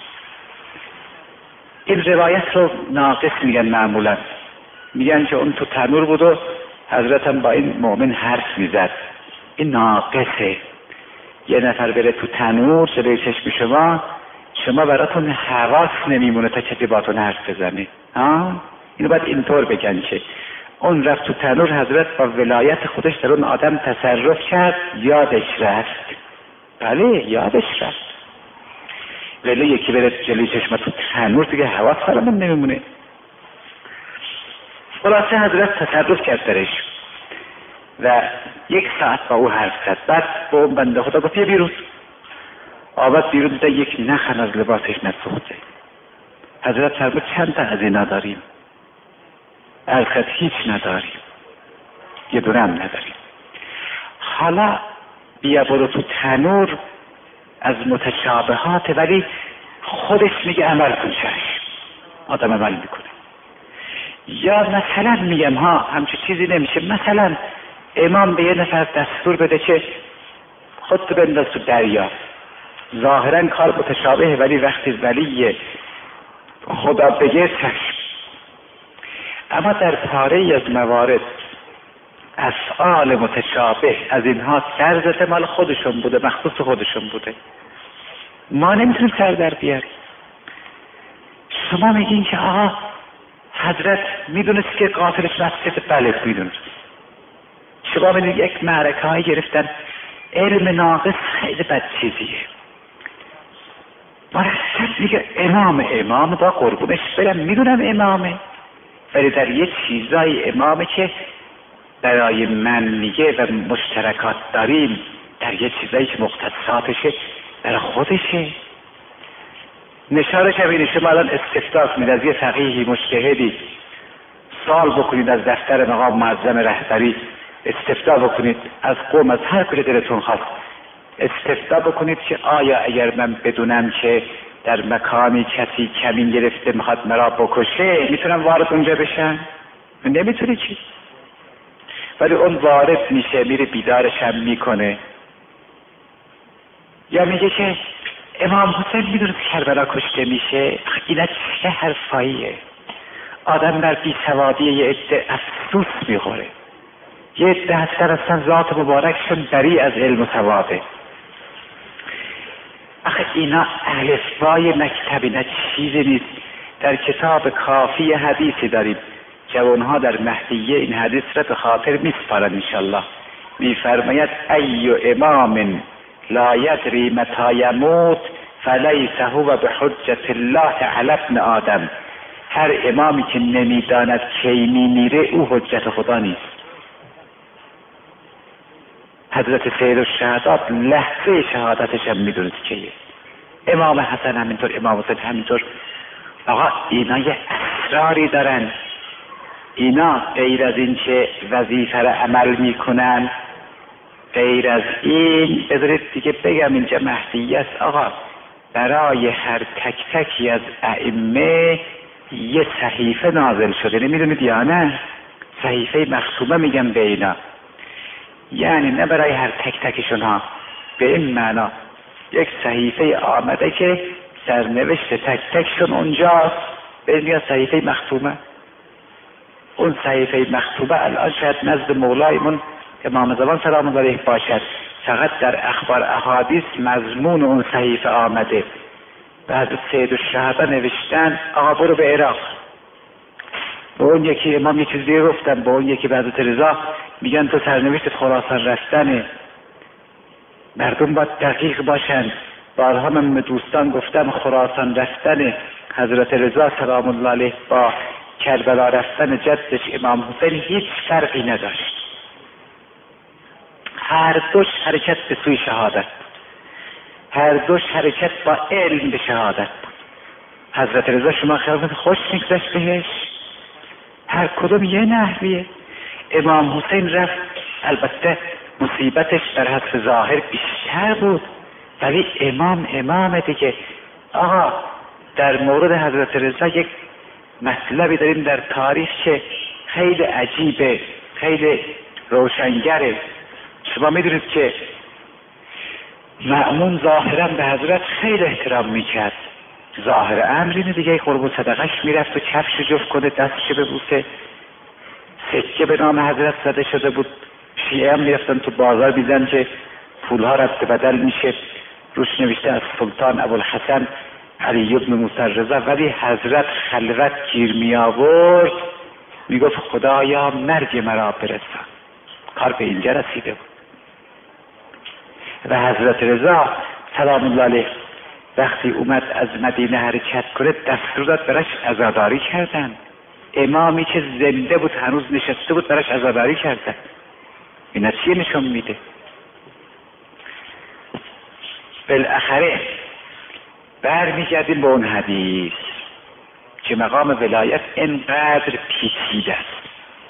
این روایت رو ناقص میگن معمولا، میگن که اون تو تنور بود و حضرت هم با این مؤمن حرف میزد. این ناقصه. یه نفر بره تو تنور جلوی چشم شما، شما براتون حواس نمیمونه تا کسی باتون حرف بزنه. ها؟ اینو باید اینطور بگن که اون رفت تو تنور، حضرت با ولایت خودش در اون آدم تصرف کرد، یادش رفت. بله یادش رفت. ولی یکی بره جلوی چشم تو تنور دیگه حواس فرامون نمیمونه. خلاصه حضرت تصرف کرد درش و یک ساعت با او حرف زد. بعد با اون بنده خدا گفت بیرون. آمد بیرون، دیده یک نخن از لباسش نسوخته. حضرت فرمود چند تا از اینا داریم؟ الخط هیچ نداریم، یه دونه هم نداریم. حالا بیا برو تو تنور از متشابهات، ولی خودش میگه عمل کن. چشم آدم عمل میکنه. یا مثلا میگم ها همچه چیزی نمیشه، مثلا امام به یه نفر دستور بده که خودتو بنداز تو دریا. ظاهرا کار متشابهه، ولی وقتی ولی خدا بگه چشم. اما در پاره از موارد افعال متشابه از اینها سرزده مال خودشون بوده، مخصوص خودشون بوده، ما نمیتونیم سر در بیاریم. شما میگین که آقا حضرت میدونست که قاتلش نفسیت؟ بله میدونست. شما میدونید یک معرکه های گرفتن، علم ناقص خیلی بد چیزیه. مرتب میگه امام امام با قربونش برم، میدونم امامه، ولی در یه چیزای امامه که برای من میگه و مشترکات داریم، در یه چیزایی که مختصاتشه برای خودشه. نشانش هم اینه. شما الان استفتاء کنید از یه فقیهی مجتهدی، سوال بکنید از دفتر مقام معظم رهبری، استفتاء بکنید از قوم، از هر کجا دلتون خواست استفتاء بکنید که آیا اگر من بدونم که در مکانی کسی کمین گرفته میخواد مرا بکشه، میتونم وارد اونجا بشم؟ نمیتونی چی؟ ولی اون وارد میشه، میره بیدارش هم میکنه. یا میگه که امام حسین میدونه که کربلا کشته میشه. اینا چه حرفاییه؟ آدم در بیسوادی یه عده افسوس میخوره. یه عده هستن اصلا ذات مبارکشون بری از علم و ثوابه. آخه اینا الفبای مکتب، اینا چیزی نیست. در کتاب کافی حدیثی داریم، جوانها در مهدیه این حدیث را به خاطر میسپارن انشالله. میفرماید ای امام لا یدری متی یموت فلیس هو بحجت الله علی ابن آدم. هر امامی که نمیداند کی میمیره او حجت خدا نیست. حضرت سید الشهداء لحظه شهادتش هم میدونید کیه. امام حسن همینطور، امام حسین همینطور. آقا اینا یه اسراری دارن. اینا غیر از این که وظیفه را عمل میکنن، غیر از این بذارید دیگه بگم اینجا مهدیه است. آقا برای هر تک تکی از ائمه یه صحیفه نازل شده، نمیدونید یا نه؟ صحیفه مختومه میگم به اینا، یعنی نه برای هر تک تکشون ها، به این معنا یک صحیفه آمده که سرنوشت تک تکشون اونجاست، به این میاد صحیفه مختومه. اون صحیفه مختومه الان شاید نزد مولایمون امام زمان سلام الله علیه باشد، فقط در اخبار احادیث مضمون اون صحیفه آمده. بعد سید الشهدا نوشتن آقا برو به عراق. به اون یکی امام یه چیزی گفتن، به اون یکی به حضرت رضا میگن تو سرنوشت خراسان رفتنه، مردم باید دقیق باشن. بارها من به دوستان گفتم خراسان رفتن حضرت رضا سلام الله علیه با کربلا رفتن جدش امام حسین هیچ فرقی نداشت. هر دوش حرکت به سوی شهادت، هر دوش حرکت با علم به شهادت. حضرت رضا شما خیالت خوش میگذشت بهش، هر کدوم یه نحویه. امام حسین رفت، البته مصیبتش در حد ظاهر بیشتر بود، ولی امام امام دیگه. آقا در مورد حضرت رضا یک مطلبی داریم در تاریخ که خیلی عجیبه، خیلی روشنگره. شما میدونید که مأمون ظاهرا به حضرت خیلی احترام میکرد، ظاهر امرینه دیگه، قربون صدقش میرفت و کفش جفت کنه دستش ببوسه. سکه به نام حضرت زده شده بود، شیعه هم میرفتن تو بازار بیدن که پولها رفت بدل میشه، روش نوشته از سلطان ابوالحسن علی ابن موسی رضا، ولی حضرت خلوت گیر می آورد، میگفت خدایا مرگ مرا برسان. کار به اینجا رسیده بود. و حضرت رضا سلام الله علیه وقتی اومد از مدینه حرکت کنه دستور داد براش عزاداری کردن. امامی که زنده بود هنوز نشسته بود براش عزاداری کردن. اینا چیه نشون میده؟ بالاخره برمیگردیم به اون حدیث که مقام ولایت اینقدر پیچیده است.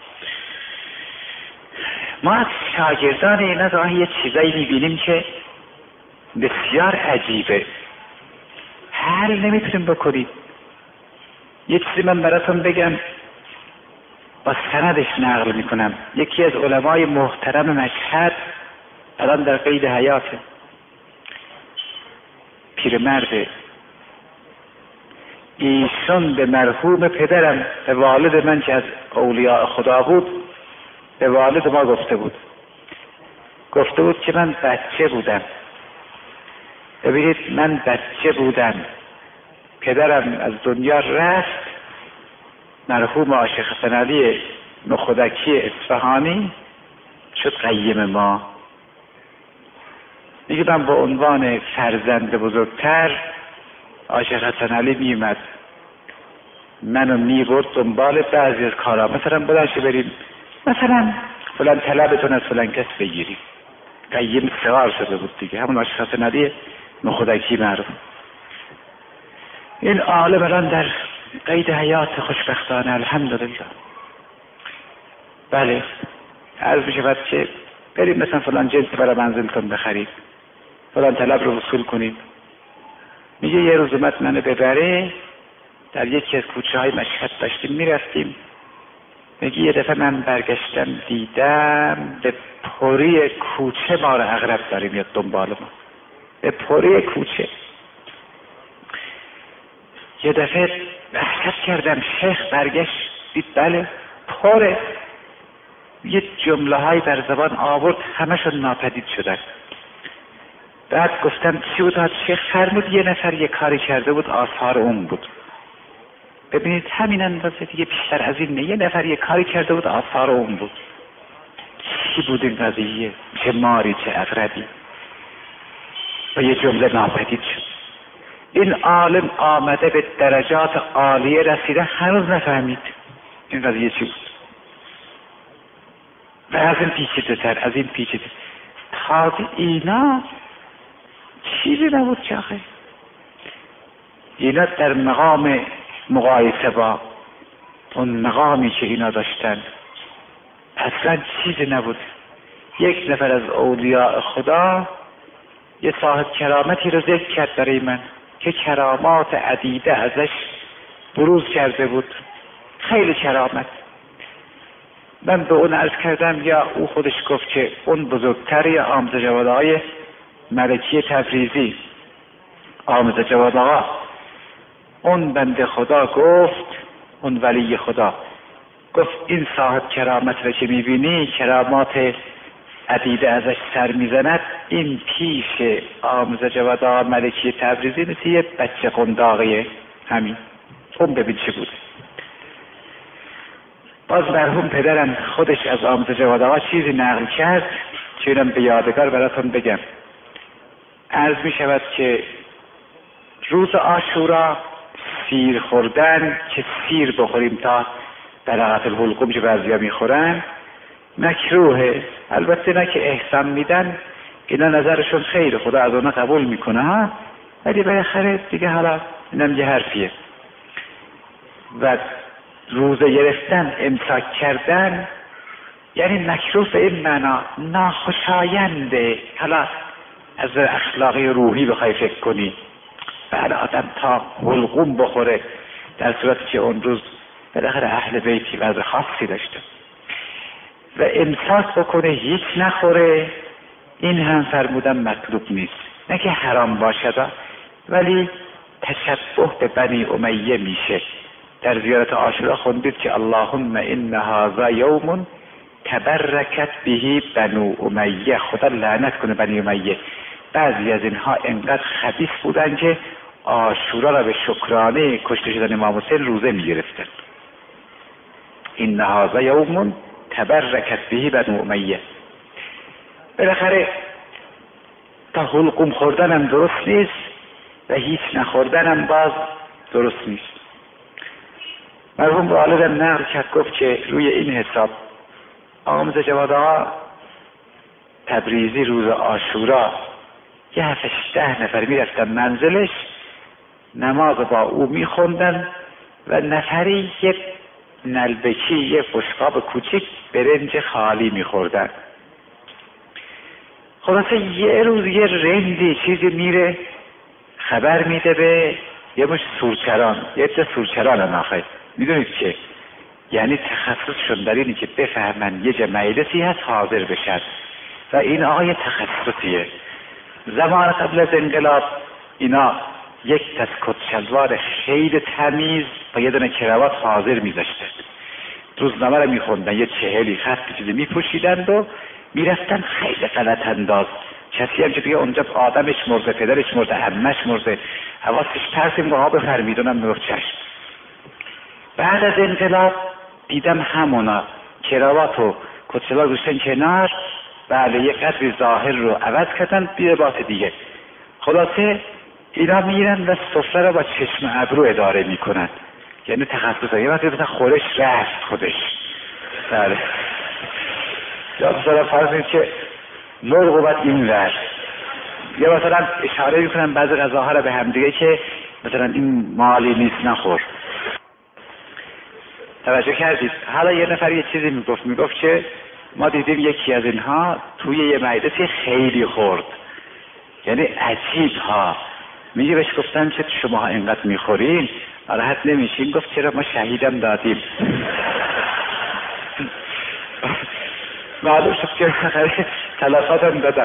ما از شاگردان اینا گاهی یه چیزایی میبینیم که بسیار عجیبه، حل نمیتونیم بکنیم. یه چیزی من براتون بگم، با سندش نقل میکنم. یکی از علمای محترم مشهد الان در قید حیاته، پیرمرده، ایشون به مرحوم پدرم، به والد من که از اولیاء خدا بود، به والد ما گفته بود گفته بود که من بچه بودم، ببینید من بچه بودم، پدرم از دنیا رفت، مرحوم عاشق حسن علی نخودکی اصفهانی شد قیم ما. میگه من به عنوان فرزند بزرگتر عاشق حسن علی میومد منو میبرد دنبال بعضی از کارا، مثلا بلنشه بریم مثلا فلان طلبتون از فلان کس بگیریم. قیم سوار شده بود دیگه، همون عاشق حسن علی نخودکی معروف. این عالم الان در قید حیات خوشبختانه الحمدلله. بله عرض می شود که بریم مثلا فلان جنس برای منزلتون بخرید، فلان طلب رو وصول کنید. میگه یه روز اومد منو ببره، در یکی از کوچه های مشهد داشتیم میرفتیم، میگه یه دفعه من برگشتم دیدم به پوری کوچه ما رو عقرب داره میاد دنبال ما، به پوری کوچه. یه دفعه بحثت کردم، شیخ برگشت دید بله پره. یه جمله های در زبان آورد همشون ناپدید شدن. بعد گفتم چی بود؟ شیخ فرمود یه نفر یه کاری کرده بود آثار اون بود. ببینید همین اندازه دیگه، بیشتر از این نه. یه نفر یه کاری کرده بود آثار اون بود. چی بود این قضیه؟ چه ماری چه عقربی؟ و یه جمله ناپدید شد. این عالم آمده به درجات عالیه رسیده هنوز نفهمید این قضیه چی بود. و از این پیچیده تر، از این پیچیده تازه اینا چیزی نبود که آخه اینا در مقام مقایسه با اون مقامی که اینا داشتن اصلا چیزی نبود. یک نفر از اولیاء خدا یه صاحب کرامتی رو ذکر کرد برای من که کرامات عدیده ازش بروز کرده بود، خیلی کرامت. من به اون عرض کردم یا او خودش گفت که اون بزرگتری آموزه جوادهای ملکی تبریزی، آموزه جواد آقا، اون بنده خدا گفت، اون ولی خدا گفت این صاحب کرامت رو که میبینی کرامات عدیده ازش سر میزند، این پیش آموزه جواد ملکی تبریزی مثل یه بچه قنداقیه. همین اون ببین چه بوده. باز مرحوم پدرم خودش از آموزه جواد آقا چیزی نقل کرد که اینم به یادگار براتون بگم. عرض می شود که روز عاشورا سیر خوردن، که سیر بخوریم تا بلاغت الحلقوم که بعضیا میخورن، مکروهه. البته نه که احسان میدن، اینا نظرشون خیره، خدا از اونا قبول میکنه ها، ولی بالاخره دیگه حالا اینم یه حرفیه. و روزه گرفتن، امساک کردن، یعنی مکروه به این معنا ناخوشاینده. حالا از اخلاقی روحی بخوای فکر کنی، بعد آدم تا حلقوم بخوره، در صورتی که اون روز بالاخره اهل بیتی وضع خاصی داشته، و امساک بکنه هیچ نخوره، این هم فرمودن مطلوب نیست. نه که حرام باشد، ولی تشبه به بنی امیه میشه. در زیارت عاشورا خوندید که اللهم ان هذا یوم تبرکت به بنو امیه، خدا لعنت کنه بنی امیه. بعضی از اینها انقدر خبیث بودن که عاشورا را به شکرانه کشته شدن امام حسین روزه میگرفتن. این هذا یوم تبرکت به بنو امیه. بالاخره تا حلقوم خوردنم درست نیست و هیچ نخوردنم باز درست نیست. مرحوم والدم نقل کرد، گفت که روی این حساب آموزه جواد آقا تبریزی روز عاشورا یه هفتش ده نفر میرفتن منزلش، نماز با او میخوندن و نفری یه نلبکی، یه بشقاب کوچیک برنج خالی میخوردن. خلاصه یه روز یه رندی چیزی میره خبر میده به یه مش سورچران، یه چه سورچران هم آخه میدونید که یعنی تخصصشون در اینی که بفهمن یه مجلسی هست حاضر بشن، و این آقای تخصصیه. زمان قبل از انقلاب اینا یک دست کت شلوار خیلی تمیز و یه دونه کراوات حاضر میذاشتن، روزنامه رو میخوندن، یه چهلی خط چیزی میپوشیدند و میرفتن خیلی غلط انداز. کسی هم که دیگه اونجا آدمش مرده، پدرش مرده، عمش مرده، حواسش پرت این ها بفرمیدونم میگفت چشم. بعد از انقلاب دیدم همونا کراوات و کت شلوار گوشتن کنار، بله یه قدری ظاهر رو عوض کردن بی لباس دیگه. خلاصه اینا میرن و سفره رو با چشم ابرو اداره میکنن، یعنی تخصص یه وقتی مثلا خورش رفت خودش. بله یا مثلا فرض که مرغ و بعد این ور، یا مثلا اشاره میکنن بعضی غذاها رو به هم دیگه که مثلا این مالی نیست نخور. توجه کردید؟ حالا یه نفر یه چیزی میگفت، میگفت که ما دیدیم یکی از اینها توی یه مجلسی خیلی خورد، یعنی عجیب ها. میگه بهش گفتن که شما اینقدر میخورین راحت نمیشین؟ گفت چرا ما شهیدم دادیم. معلوم شد که تلفات هم دادن.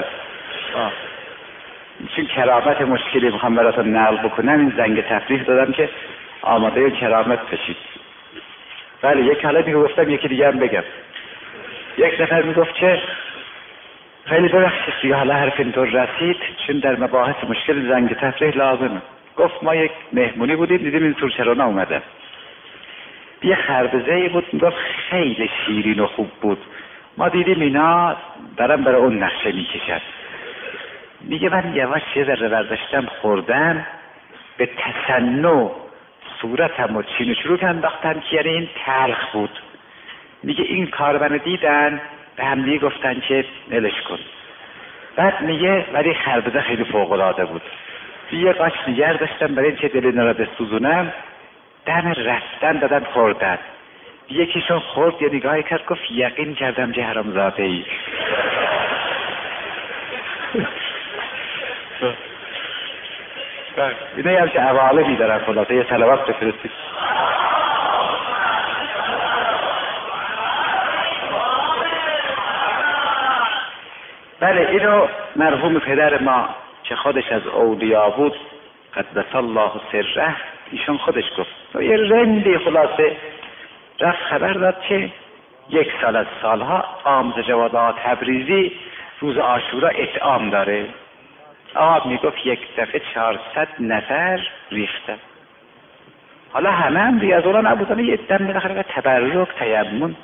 چون کرامت مشکلی میخوام براتون نقل بکنم، این زنگ تفریح دادم که آماده کرامت بشید. بله یک حالا دیگه گفتم یکی دیگه هم بگم. یک نفر میگفت که خیلی ببخشید دیگه حالا حرف اینطور رسید، چون در مباحث مشکل زنگ تفریح لازمه. گفت ما یک مهمونی بودیم، دیدیم این سورچرانه اومدن، یه خربزه‌ای بود، میگفت خیلی شیرین و خوب بود، ما دیدیم اینا دارن برای اون نقشه میکشن. میگه من یواش یه ذره برداشتم خوردم، به تصنع صورتم و چین و چروک انداختم که یعنی این تلخ بود. میگه این کار منو دیدن به هم دیگه گفتن که نلش کن. بعد میگه ولی خربزه خیلی فوق‌العاده بود، یه قاش نگر داشتم برای این که دل اینا را بسوزونم، دم رفتن دادن خوردن. یکیشون خورد یه نگاهی کرد، گفت یقین کردم که حرامزاده ای. اینا یه همچه عوالمی دارن. خلاصه یه صلوات بفرستید. بله اینو مرحوم پدر ما که خودش از اولیا بود قدس الله سره، ایشون خودش گفت. یه رندی خلاصه رفت خبر داد که یک سال از سالها آموزه جواد آقا تبریزی روز عاشورا اطعام داره. آقا میگفت یک دفعه چهارصد نفر ریختن. حالا همه هم دیگه از اونا نبودن، یه دم بالاخره تبرک تیمم.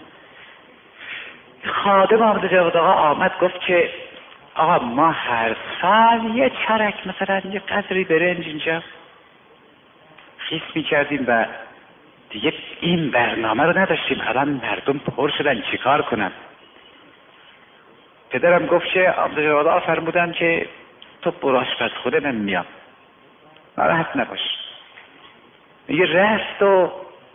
خادم آمد جواد آقا آمد گفت که آقا ما هر سال یه چرک مثلا یه قدری برنج اینجا خیس میکردیم و دیگه این برنامه رو نداشتیم، الان مردم پر شدن چیکار کنم؟ پدرم گفت که آمد جواد آقا فرمودن که تو برو آشپزخونه من میام، ناراحت نباش. میگه رفت و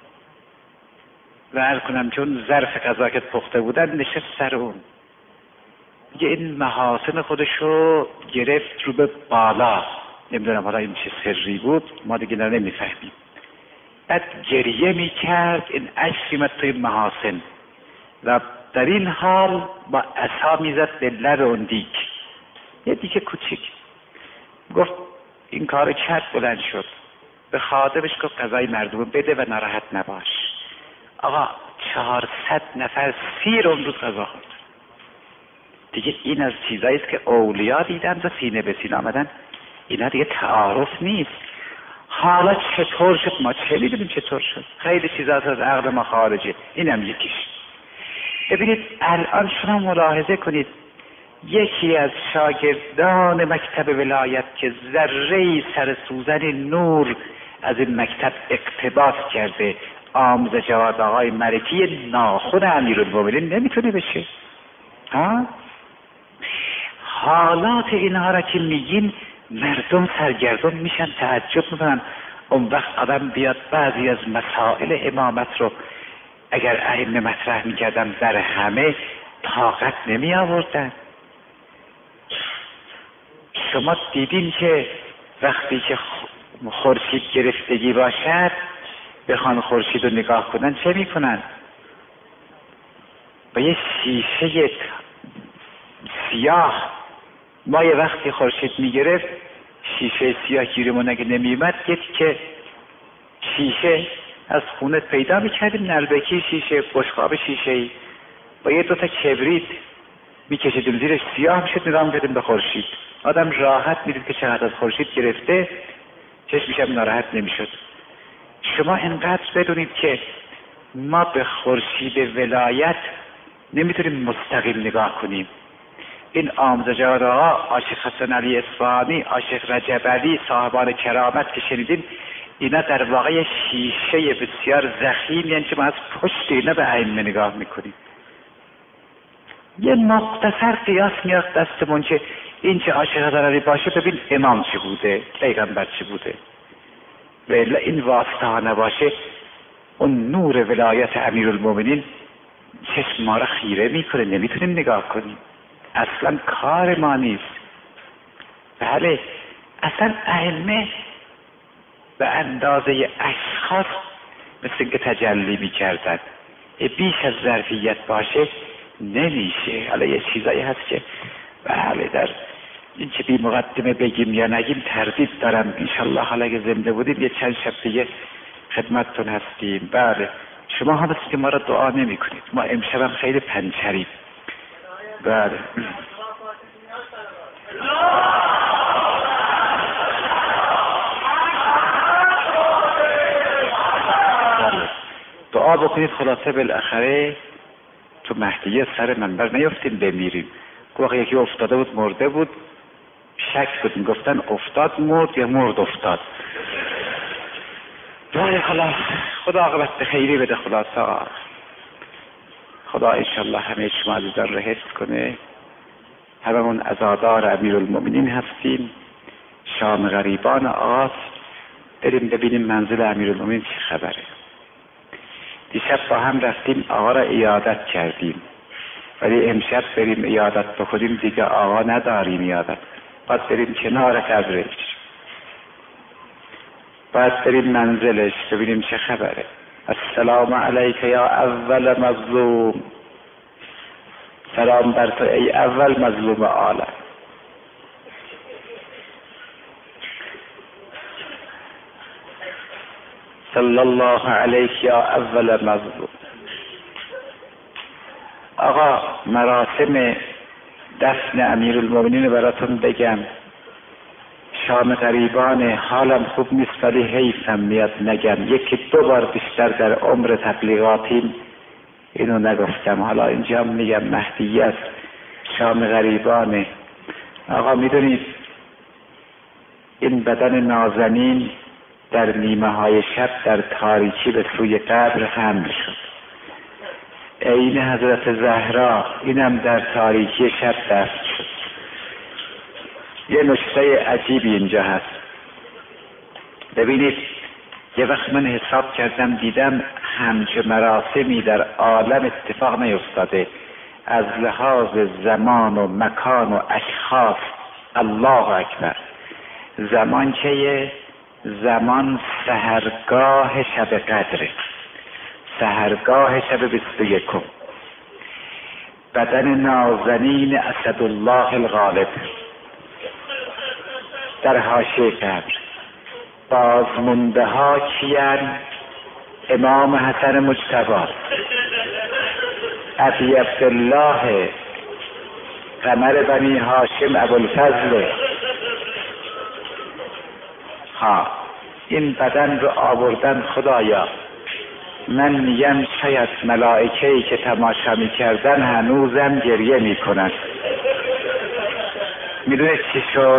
ور کنم چون ظرف غذا که پخته بودن نشست سر اون. میگه این محاسن خودشو گرفت رو به بالا، نمیدونم حالا این چه سری بود ما دیگه نمیفهمیم. بعد گریه میکرد، این عشقی مد توی محاسن و در این حال با عصا میزد به لب اون دیگ، یه دیگه کوچیک. گفت این کار کرد، بلند شد به خادمش گفت غذای مردم بده و ناراحت نباش. آقا چهارصد نفر سیر اون روز غذا خورد. دیگه این از چیزایی است که اولیا دیدن و سینه به سینه آمدن، اینا دیگه تعارف نیست. حالا چطور شد ما چه میدونیم چطور شد، خیلی چیزا از عقل ما خارجه، اینم یکیش. ببینید الان شما ملاحظه کنید یکی از شاگردان مکتب ولایت که ذره‌ای سر سوزن نور از این مکتب اقتباس کرده، آموزه جواد آقای ملکی ناخن امیرالمومنین نمیتونه بشه. ها؟ حالات اینها را که میگین مردم سرگردان میشن، تعجب میکنن. اون وقت آدم بیاد بعضی از مسائل امامت رو اگر ائمه مطرح میکردن در همه طاقت نمی آوردن. شما دیدین که وقتی که خورشید گرفتگی باشد بخوان خورشید رو نگاه کنن چه میکنن؟ با یه شیشه سیاه، ما یه وقتی خورشید میگرفت شیشه سیاه گیرمون اگه نمیومد یکی که شیشه از خونه پیدا میکردیم، نلبکی شیشه، بشقاب شیشه، با یه دوتا کبریت میکشیدیم زیرش سیاه میشد، نگاه میکردیم به خورشید. آدم راحت میدید که چقدر از خورشید گرفته، چشمش هم ناراحت نمیشد. شما اینقدر بدونید که ما به خورشید ولایت نمیتونیم مستقیم نگاه کنیم. این آموزه جواد آقا، عاشق حسن علی اصفهانی، عاشق رجب علی، صاحبان کرامت که شنیدین، اینا در واقع شیشه بسیار ضخیم، یعنی که ما از پشت اینا به ائمه نگاه میکنیم. یه مختصر قیاس میاد دستمون که این چه عاشق حسن علی باشه ببین امام چه بوده، پیغمبر چه بوده. و الا این واسطه ها نباشه اون نور ولایت امیرالمومنین چشم ما را خیره میکنه، نمیتونیم نگاه کنیم، اصلا کار ما نیست. بله اصلا ائمه به اندازه اشخاص مثل اینکه تجلی میکردن، بیش از ظرفیت باشه نمیشه. حالا یه چیزایی هست که بله در این چه بی مقدمه بگیم یا نگیم تردید دارم. انشالله حالا اگه زنده بودیم یه چند شب دیگه خدمتتون هستیم. بله شما هم هست که ما را دعا نمی کنید، ما امشب هم خیلی پنچریم. بله دعا بکنید خلاصه بالاخره تو مهدیه سر منبر نیفتیم بمیریم. واقعا یکی افتاده بود مرده بود، شک بود میگفتن افتاد مرد یا مرد افتاد. بله خلاص خدا عاقبت به خیری بده. خلاصا خدا انشالله همه شما عزیزان رو حفظ کنه. هممون عزادار امیرالمومنین هستیم، شام غریبان آقاست، بریم ببینیم منزل امیرالمومنین چه خبره. دیشب با هم رفتیم آقا را عیادت کردیم، ولی امشب بریم عیادت بکنیم دیگه آقا نداریم عیادت، باید بریم کنار قبرش، باید بریم منزلش ببینیم چه خبره. السلام علیک یا اول مظلوم، سلام بر تو ای اول مظلوم عالم. صلی الله علیک یا اول مظلوم. آقا مراسم دفن امیرالمومنین براتون بگم. شام غریبان حالم خوب نیست ولی حیفم میاد نگم. یکی دو بار بیشتر در عمر تبلیغاتیم اینو نگفتم، حالا اینجا میگم مهدیت شام غریبانه. آقا میدونید این بدن نازنین در نیمه های شب در تاریکی به سوی قبر حمل شد. عین حضرت زهرا اینم در تاریکی شب دفن شد. یه نکته عجیبی اینجا هست. ببینید یه وقت من حساب کردم دیدم همچه مراسمی در عالم اتفاق نیفتاده از لحاظ زمان و مکان و اشخاص. الله اکبر. زمان چیه؟ زمان سحرگاه شب قدره، سحرگاه شب بیست و یکم. بدن نازنین اسدالله الغالب در حاشیه قبر. بازمونده ها کیان؟ امام حسن مجتبی، ابی عبدالله قمر بنی هاشم ابوالفضل. ها این بدن رو آوردن. خدایا من میگم شاید ملائکه‌ای که تماشا میکردن هنوزم گریه میکنن. میدونه چی شد؟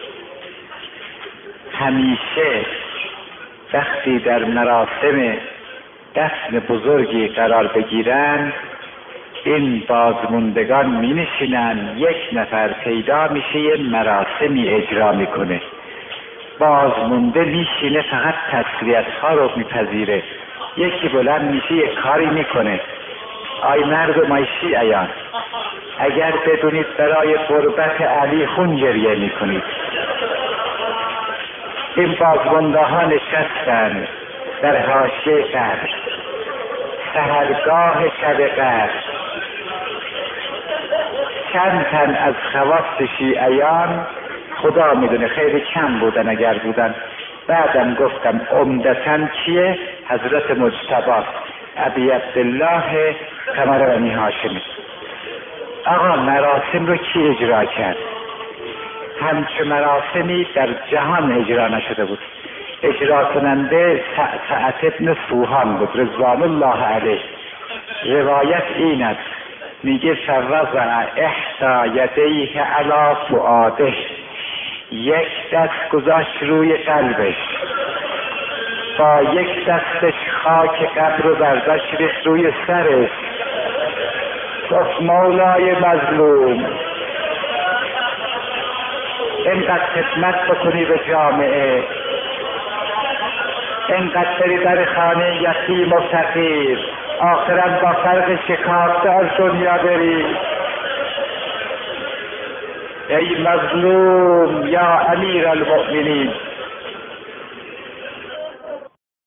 همیشه وقتی در مراسم دفن بزرگی قرار بگیرن این بازموندگان می نشینن، یک نفر پیدا میشه یه مراسمی اجرا میکنه. بازمونده میشینه فقط تسلیت ها رو میپذیره. یکی بلند میشه یه کاری میکنه. آی مردم، آی شیعیان، اگر بدونید برای قربت علی خون گریه میکنید. این بازمونده ها نشستن در حاشیه قبر، سحرگاه شب قدر. چند تن از خواص شیعیان خدا میدونه خیلی کم بودن، اگر بودن بعدم گفتم عمدتاً کیه؟ حضرت مجتبی ابی عبدالله قمر بنی هاشم. آقا مراسم رو کی اجرا کرد؟ همچه مراسمی در جهان اجرا نشده بود. اجرا کننده سعد ابن سوهان بود رضوان الله علیه. روایت این است، میگه فوضع احدی یدیه علی فؤاده، یک دست گذاشت روی قلبش، با یک دستش خاک قبر رو برداشت ریخت روی سرش، گفت مولای مظلوم اینقدر خدمت بکنی به جامعه، اینقدر بری در خانه یتیم و فقیر، آخرا با فرق شکافته از دنیا بری. ای مظلوم یا امیر المؤمنین،